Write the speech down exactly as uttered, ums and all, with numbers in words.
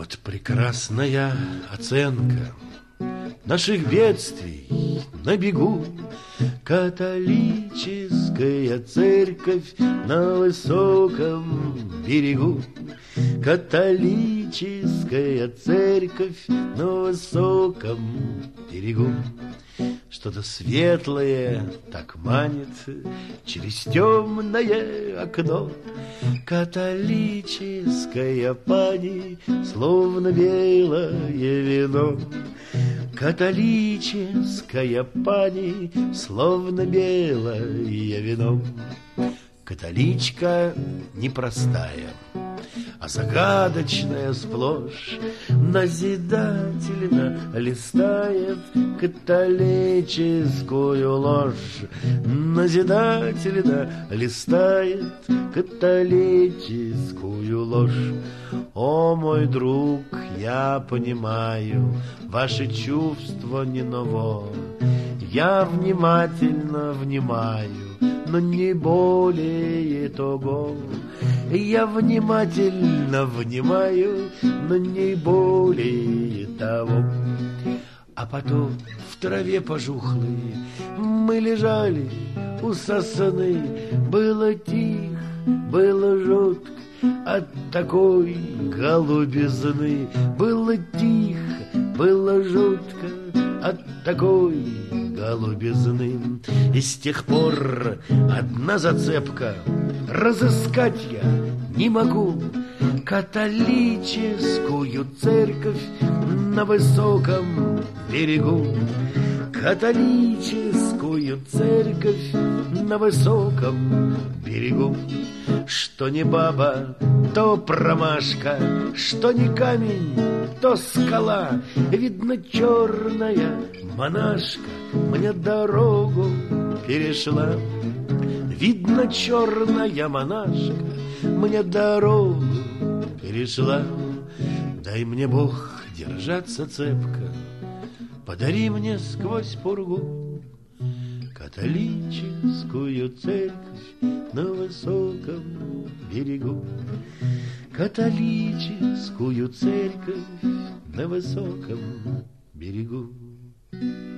Вот прекрасная оценка наших бедствий на бегу. Католическая церковь на высоком берегу. Католическая церковь на высоком берегу. Что-то светлое так манит через темное окно. Католическая пани, словно белое вино. Католическая пани, словно белое вино. Католичка непростая, а загадочная сплошь, назидательно листает католическую ложь. Назидательно листает католическую ложь. О, мой друг, я понимаю ваши чувства не ново. Я внимательно внимаю, но не более того. Я внимательно внимаю, но не более того. А потом в траве пожухлой мы лежали у сосны. Было тихо, было жутко от такой голубизны. Было тихо, было жутко от такой голубизны. И с тех пор одна зацепка: разыскать я не могу католическую церковь на высоком берегу. Католическую церковь на высоком берегу. Что не баба, то промашка, что не камень, то скала. Видно, черная монашка мне дорогу перешла. Видно, черная монашка мне дорогу перешла. Дай мне, Бог, держаться цепко, подари мне сквозь пургу католическую церковь на высоком берегу. Католическую церковь на высоком берегу.